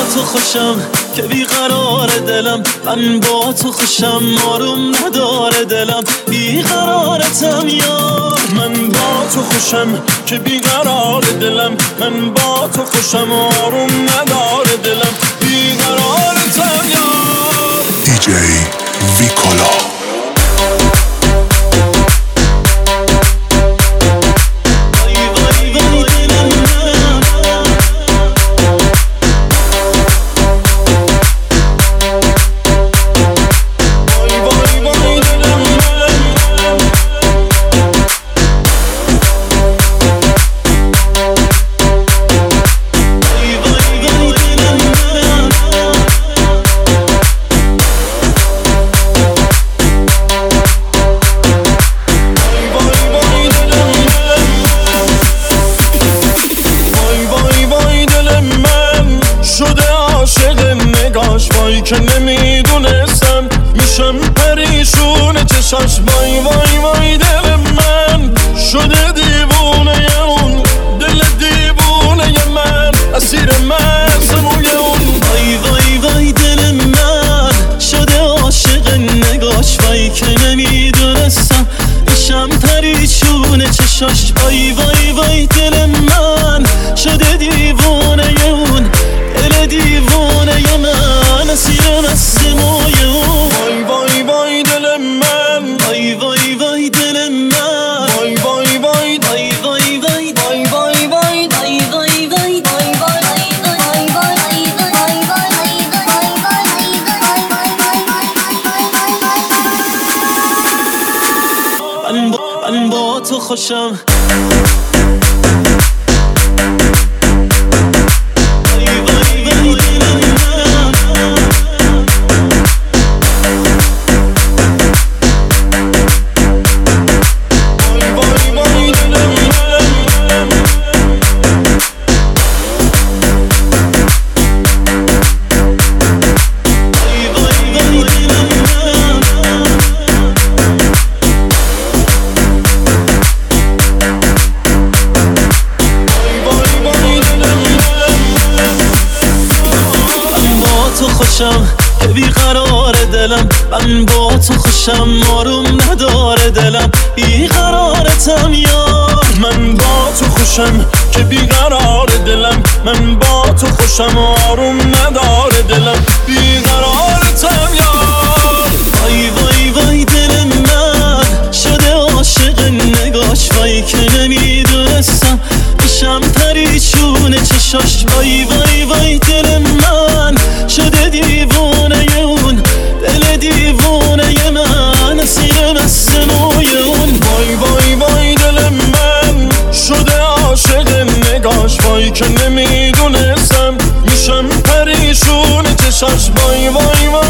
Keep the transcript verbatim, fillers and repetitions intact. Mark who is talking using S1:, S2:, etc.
S1: تو خوشم که بیقرار دلم، من با تو خوشم آروم نداره دلم، بیقرارتم یار.
S2: من با تو خوشم که بیقرار دلم، من با تو خوشم آروم نداره دلم، بیقرارتم یار.
S3: دیجی ویکولا.
S2: وای که نمیدونستم میشم پریشون چشاش. وای وای وای دل من شده دیوونه اون، دل دیوونه من اسیر مسموی اون.
S1: وای وای وای دل من شده عاشق نگاش، وای که نمیدونستم میشم پریشون چشاش. وای وای وای دل من شده دیوونه اون، دل دیوونه من اسیر مسموی اون.
S2: وای وای وای دل من،
S1: وای وای وای دل من،
S2: وای وای وای
S1: وای وای وای
S2: وای وای وای
S1: وای وای وای من با من با تو خوشم. که بیقرار دلم، من با تو خوشم آروم نداره دلم، بیقرارتم یار.
S2: من با تو خوشم که بیقرار دلم، من با تو خوشم آروم نداره دلم، بیقرارتم یار.
S1: وای وای وای دل من شده عاشق نگاش، وای که نمیدونستم میشم پریشون چشاش. وای وای وای دل من شده دیوونه اون، دل دیوونه من اسیر مسموی اون.
S2: وای وای وای دل من شده عاشق نگاش، وای که نمیدونستم میشم پریشون چشاش. وای وای وای